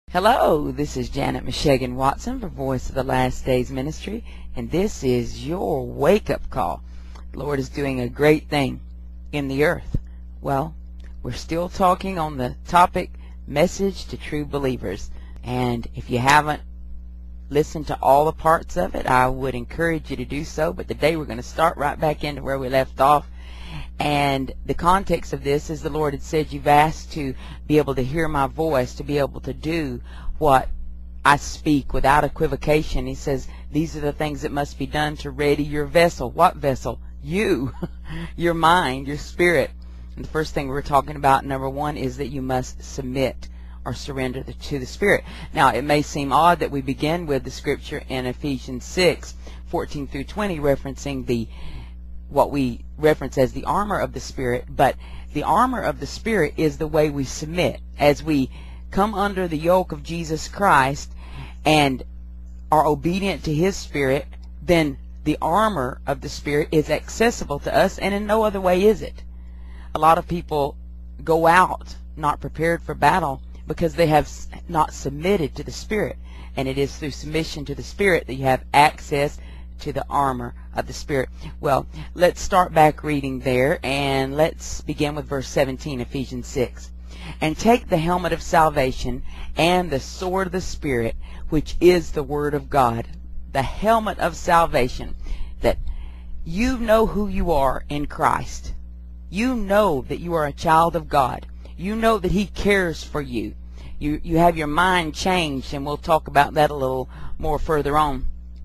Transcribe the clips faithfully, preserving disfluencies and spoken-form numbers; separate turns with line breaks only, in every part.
Hello, this is Janet Meshegan Watson for Voice of the Last Days Ministry, and this is your wake-up call. The Lord is doing a great thing in the earth. Well, we're still talking on the topic, Message to True Believers, and if you haven't listened to all the parts of it, I would encourage you to do so, but today we're going to start right back into where we left off. And the context of this is the Lord had said, you've asked to be able to hear my voice, to be able to do what I speak without equivocation. He says, these are the things that must be done to ready your vessel. What vessel? You. Your mind, your spirit. And the first thing we're talking about, number one, is that you must submit or surrender to the Spirit. Now, it may seem odd that we begin with the scripture in Ephesians six, fourteen through twenty, referencing the what we reference as the armor of the Spirit, but the armor of the Spirit is the way we submit. As we come under the yoke of Jesus Christ and are obedient to His Spirit, then the armor of the Spirit is accessible to us, and in no other way is it. A lot of people go out not prepared for battle because they have not submitted to the Spirit, and it is through submission to the Spirit that you have access to the armor of the Spirit. Well, let's start back reading there, and let's begin with verse seventeen, Ephesians six. And take the helmet of salvation and the sword of the Spirit, which is the Word of God. The helmet of salvation, that you know who you are in Christ. You know that you are a child of God. You know that He cares for you. You, you have your mind changed, and we'll talk about that a little more further on.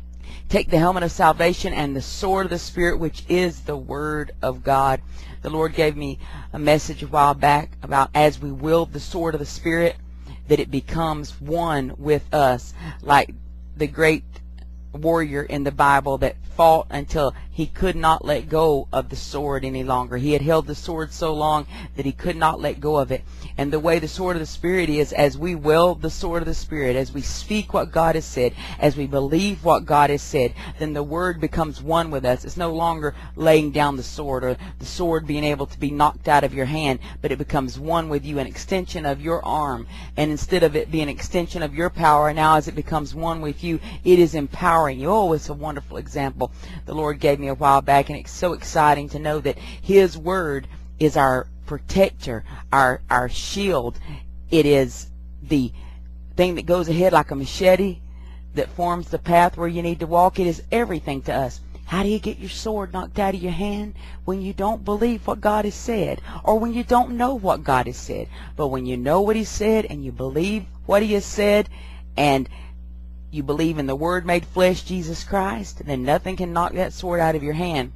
Take the helmet of salvation and the sword of the Spirit, which is the Word of God. The Lord gave me a message a while back about as we wield the sword of the Spirit, that it becomes one with us, like the great warrior in the Bible that fought until he could not let go of the sword any longer. He had held the sword so long that he could not let go of it. And the way the sword of the Spirit is, as we wield the sword of the Spirit, as we speak what God has said, as we believe what God has said, then the Word becomes one with us. It's no longer laying down the sword or the sword being able to be knocked out of your hand, but it becomes one with you, an extension of your arm. And instead of it being an extension of your power, now as it becomes one with you, it is empowering you. Oh, it's a wonderful example the Lord gave me a while back, and it's so exciting to know that His Word is our protector, our our shield. It is the thing that goes ahead like a machete that forms the path where you need to walk. It is everything to us. How do you get your sword knocked out of your hand? When you don't believe what God has said, or when you don't know what God has said. But when you know what He said and you believe what He has said, and you believe in the Word made flesh, Jesus Christ, then nothing can knock that sword out of your hand.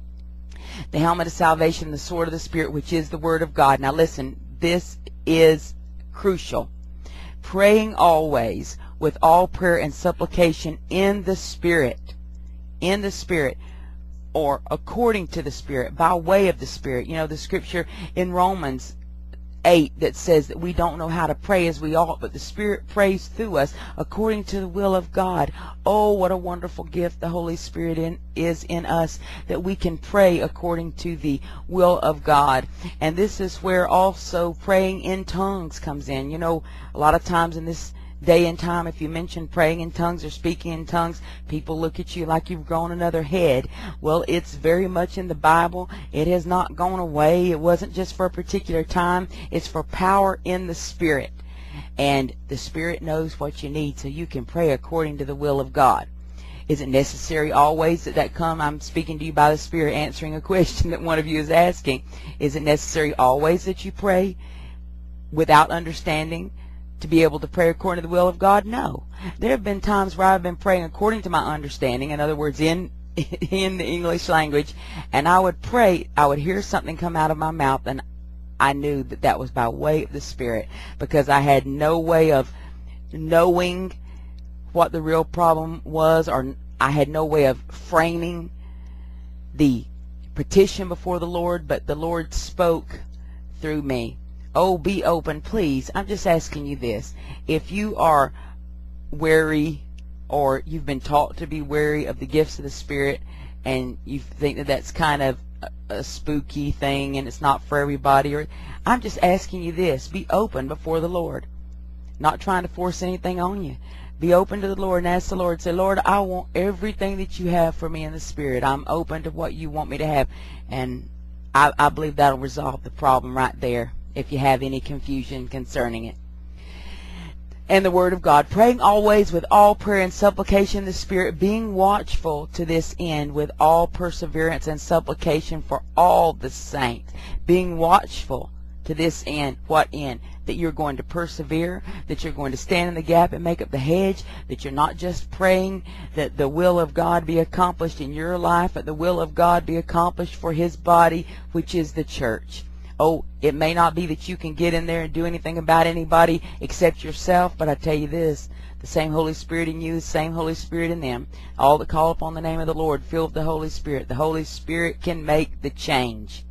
The helmet of salvation, the sword of the Spirit, which is the Word of God. Now listen, this is crucial. Praying always with all prayer and supplication in the Spirit. In the Spirit. Or according to the Spirit. By way of the Spirit. You know, the scripture in Romans eight that says that we don't know how to pray as we ought, but the Spirit prays through us according to the will of God. Oh, what a wonderful gift the Holy Spirit in, is in us, that we can pray according to the will of God. And this is where also praying in tongues comes in. You know, a lot of times in this day and time, if you mention praying in tongues or speaking in tongues, people look at you like you've grown another head. Well, it's very much in the Bible. It has not gone away. It wasn't just for a particular time. It's for power in the Spirit. And the Spirit knows what you need, so you can pray according to the will of God. Is it necessary always that that come? I'm speaking to you by the Spirit, answering a question that one of you is asking. Is it necessary always that you pray without understanding to be able to pray according to the will of God? No. There have been times where I've been praying according to my understanding, in other words, in in the English language, and I would pray, I would hear something come out of my mouth, and I knew that that was by way of the Spirit, because I had no way of knowing what the real problem was, or I had no way of framing the petition before the Lord, but the Lord spoke through me. Oh, be open, please. I'm just asking you this. If you are wary, or you've been taught to be wary of the gifts of the Spirit, and you think that that's kind of a, a spooky thing and it's not for everybody, or I'm just asking you this. Be open before the Lord. Not trying to force anything on you. Be open to the Lord and ask the Lord. Say, Lord, I want everything that you have for me in the Spirit. I'm open to what you want me to have. And I, I believe that'll resolve the problem right there if you have any confusion concerning it. And the Word of God, praying always with all prayer and supplication in the Spirit, being watchful to this end with all perseverance and supplication for all the saints. Being watchful to this end. What end? That you're going to persevere, that you're going to stand in the gap and make up the hedge, that you're not just praying that the will of God be accomplished in your life, but the will of God be accomplished for His body, which is the church. Oh, it may not be that you can get in there and do anything about anybody except yourself, but I tell you this, the same Holy Spirit in you, the same Holy Spirit in them, all that call upon the name of the Lord, filled with the Holy Spirit. The Holy Spirit can make the change.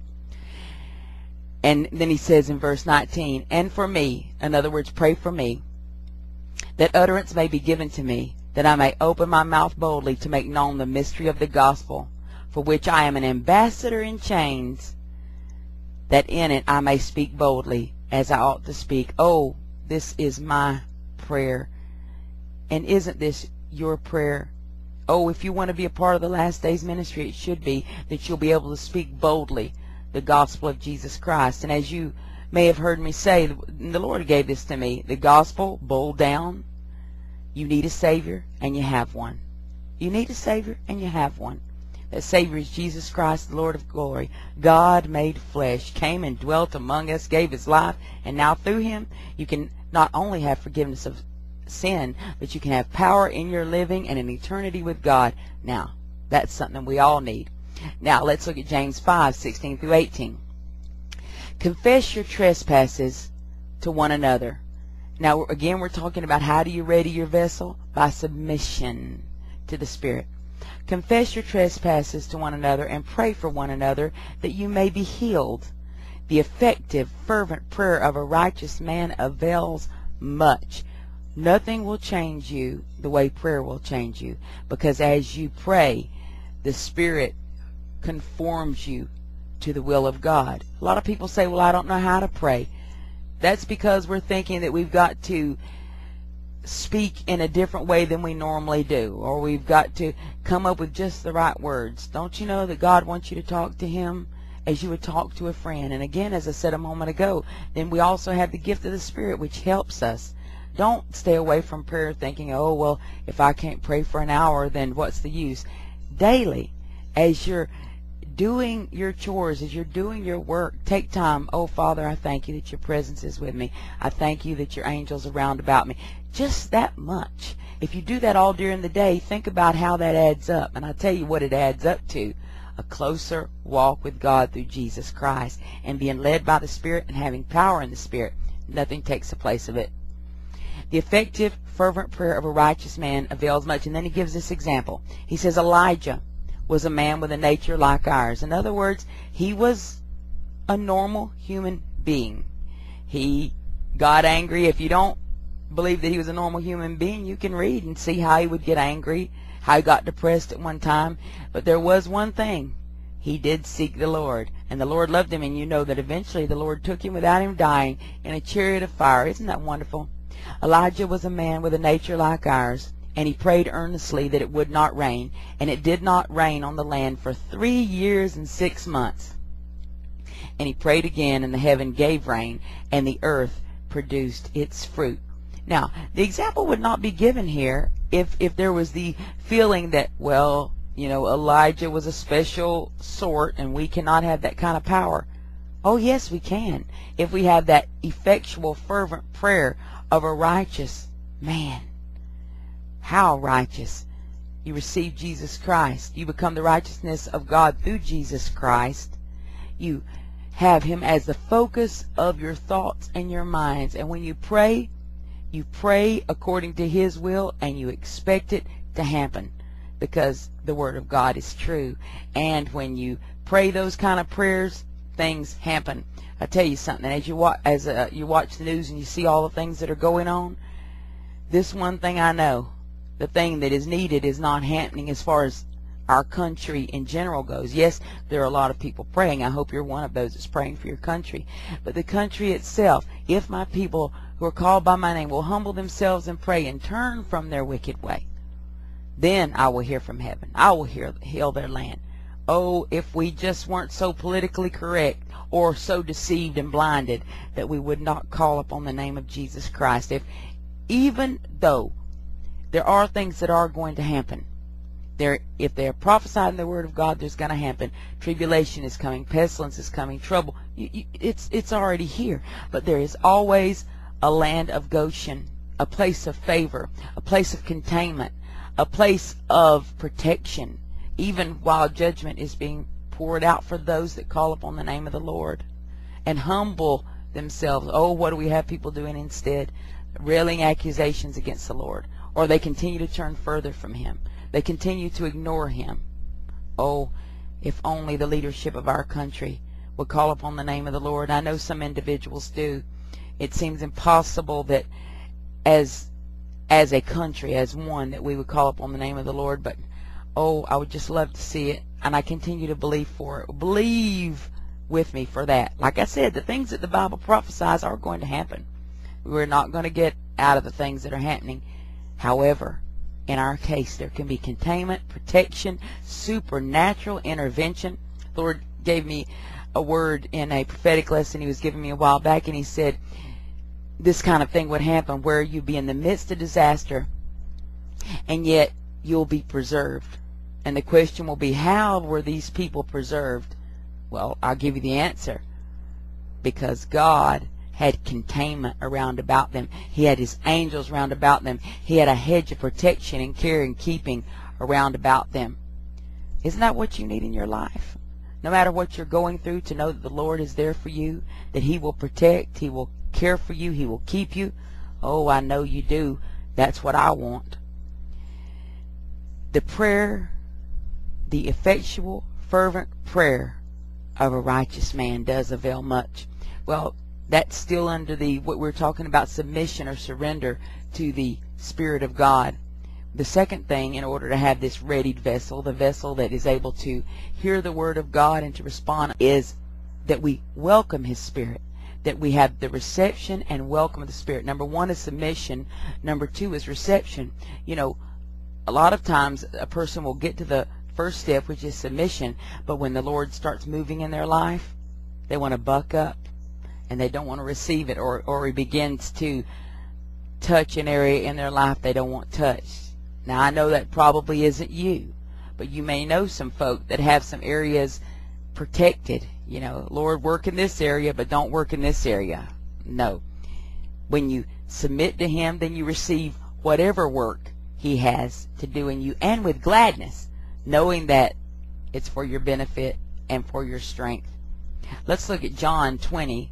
And then he says in verse nineteen, and for me, in other words, pray for me, that utterance may be given to me, that I may open my mouth boldly to make known the mystery of the gospel, for which I am an ambassador in chains, that in it I may speak boldly as I ought to speak. Oh, this is my prayer. And isn't this your prayer? Oh, if you want to be a part of the last days ministry, it should be that you'll be able to speak boldly the gospel of Jesus Christ. And as you may have heard me say, the Lord gave this to me, the gospel boiled down, you need a Savior and you have one. You need a Savior and you have one. That Savior is Jesus Christ, the Lord of glory. God made flesh, came and dwelt among us, gave His life, and now through Him you can not only have forgiveness of sin, but you can have power in your living and an eternity with God. Now, that's something we all need. Now, let's look at James five, sixteen through eighteen. Confess your trespasses to one another. Now, again, we're talking about how do you ready your vessel? By submission to the Spirit. Confess your trespasses to one another and pray for one another that you may be healed. The effective, fervent prayer of a righteous man avails much. Nothing will change you the way prayer will change you, because as you pray, the Spirit conforms you to the will of God. A lot of people say, well, I don't know how to pray. That's because we're thinking that we've got to speak in a different way than we normally do, or we've got to come up with just the right words. Don't you know that God wants you to talk to Him as you would talk to a friend? And again, as I said a moment ago, then we also have the gift of the Spirit, which helps us. Don't stay away from prayer thinking, oh, well, if I can't pray for an hour, then what's the use? Daily, as you're doing your chores, as you're doing your work, take time. Oh, Father, I thank you that your presence is with me. I thank you that your angels are round about me. Just that much. If you do that all during the day, think about how that adds up. And I tell you what it adds up to. A closer walk with God through Jesus Christ, and being led by the Spirit and having power in the Spirit. Nothing takes the place of it. The effective, fervent prayer of a righteous man avails much. And then he gives this example. He says Elijah was a man with a nature like ours. In other words, he was a normal human being. He got angry. If you don't believe that he was a normal human being, you can read and see how he would get angry, how he got depressed at one time. But there was one thing. He did seek the Lord, and the Lord loved him, and you know that eventually the Lord took him without him dying in a chariot of fire. Isn't that wonderful? Elijah was a man with a nature like ours, and he prayed earnestly that it would not rain, and it did not rain on the land for three years and six months. And he prayed again, and the heaven gave rain, and the earth produced its fruit. Now, the example would not be given here if, if there was the feeling that, well, you know, Elijah was a special sort, and we cannot have that kind of power. Oh, yes, we can, if we have that effectual, fervent prayer of a righteous man. How righteous? You receive Jesus Christ. You become the righteousness of God through Jesus Christ. You have Him as the focus of your thoughts and your minds. And when you pray, you pray according to His will, and you expect it to happen, because the Word of God is true. And when you pray those kind of prayers, things happen. I tell you something, as you watch, as uh, you watch the news and you see all the things that are going on, this one thing I know, the thing that is needed is not happening as far as our country in general goes. Yes, there are a lot of people praying. I hope you're one of those that's praying for your country. But the country itself, if my people who are called by my name will humble themselves and pray and turn from their wicked way, then I will hear from heaven. I will hear, heal their land. Oh, if we just weren't so politically correct or so deceived and blinded that we would not call upon the name of Jesus Christ. If even though there are things that are going to happen, there, if they are prophesied in the Word of God, there's going to happen. Tribulation is coming, pestilence is coming, trouble. You, you, it's it's already here. But there is always a land of Goshen, a place of favor, a place of containment, a place of protection, even while judgment is being poured out for those that call upon the name of the Lord and humble themselves. Oh, what do we have people doing instead? Railing accusations against the Lord. Or they continue to turn further from Him. They continue to ignore Him. Oh, if only the leadership of our country would call upon the name of the Lord. I know some individuals do. It seems impossible that as as a country, as one, that we would call upon the name of the Lord. But oh, I would just love to see it. And I continue to believe for it. Believe with me for that. Like I said, the things that the Bible prophesies are going to happen. We're not going to get out of the things that are happening. However, in our case, there can be containment, protection, supernatural intervention. The Lord gave me a word in a prophetic lesson He was giving me a while back, and He said this kind of thing would happen where you'd be in the midst of disaster, and yet you'll be preserved. And the question will be, how were these people preserved? Well, I'll give you the answer. Because God had containment around about them. He had His angels round about them. He had a hedge of protection and care and keeping around about them. Isn't that what you need in your life? No matter what you're going through, to know that the Lord is there for you, that He will protect, He will care for you, He will keep you. Oh, I know you do. That's what I want. The prayer, the effectual, fervent prayer of a righteous man does avail much. Well, that's still under the, what we're talking about, submission or surrender to the Spirit of God. The second thing, in order to have this readied vessel, the vessel that is able to hear the Word of God and to respond, is that we welcome His Spirit, that we have the reception and welcome of the Spirit. Number one is submission. Number two is reception. You know, a lot of times a person will get to the first step, which is submission, but when the Lord starts moving in their life, they want to buck up. And they don't want to receive it, or, or He begins to touch an area in their life they don't want touched. Now, I know that probably isn't you, but you may know some folk that have some areas protected. You know, Lord, work in this area, but don't work in this area. No. When you submit to Him, then you receive whatever work He has to do in you, and with gladness, knowing that it's for your benefit and for your strength. Let's look at John twenty.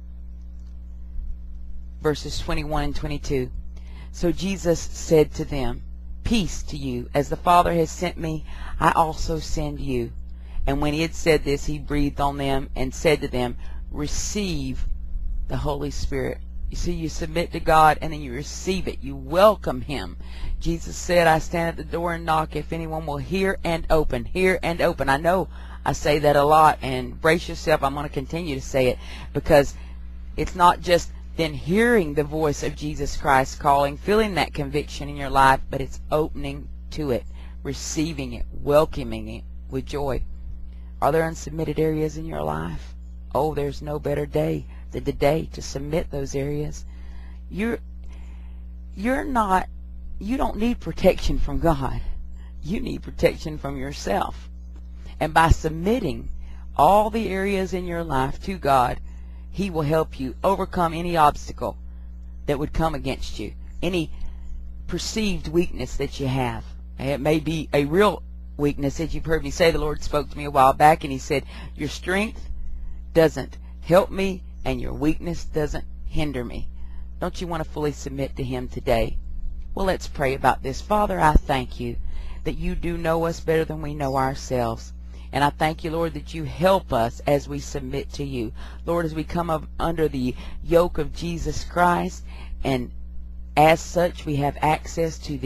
Verses twenty-one and twenty-two. So Jesus said to them, Peace to you. As the Father has sent me, I also send you. And when He had said this, He breathed on them and said to them, Receive the Holy Spirit. You see, you submit to God and then you receive it. You welcome Him. Jesus said, I stand at the door and knock. If anyone will hear and open, hear and open. I know I say that a lot, and brace yourself, I'm going to continue to say it, because it's not just then hearing the voice of Jesus Christ calling, feeling that conviction in your life, but it's opening to it, receiving it, welcoming it with joy. Are there unsubmitted areas in your life? Oh, there's no better day than the day to submit those areas. You're, you're not, you don't need protection from God. You need protection from yourself. And by submitting all the areas in your life to God, He will help you overcome any obstacle that would come against you, any perceived weakness that you have. It may be a real weakness that you've heard me say. The Lord spoke to me a while back, and He said, your strength doesn't help me, and your weakness doesn't hinder me. Don't you want to fully submit to Him today? Well, let's pray about this. Father, I thank You that You do know us better than we know ourselves. And I thank You, Lord, that You help us as we submit to You. Lord, as we come up under the yoke of Jesus Christ, and as such we have access to the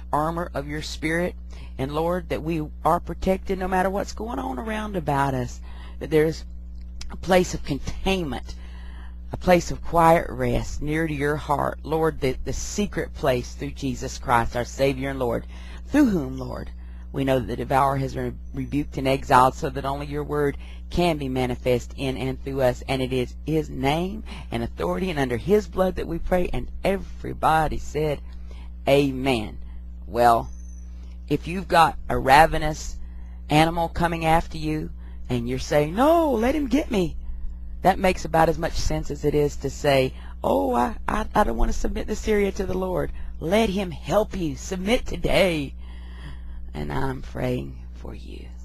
armor of your Spirit. And Lord, that we are protected no matter what's going on around about us. That there's a place of containment, a place of quiet rest near to your heart. Lord, the, the secret place through Jesus Christ, our Savior and Lord, through whom, Lord, we know that the devourer has been rebuked and exiled so that only your word can be manifest in and through us. And it is his name and authority and under his blood that we pray. And everybody said, amen. Well, if you've got a ravenous animal coming after you and you're saying, no, let him get me, that makes about as much sense as it is to say, oh, I, I, I don't want to submit this area to the Lord. Let him help you. Submit today. And I'm praying for you.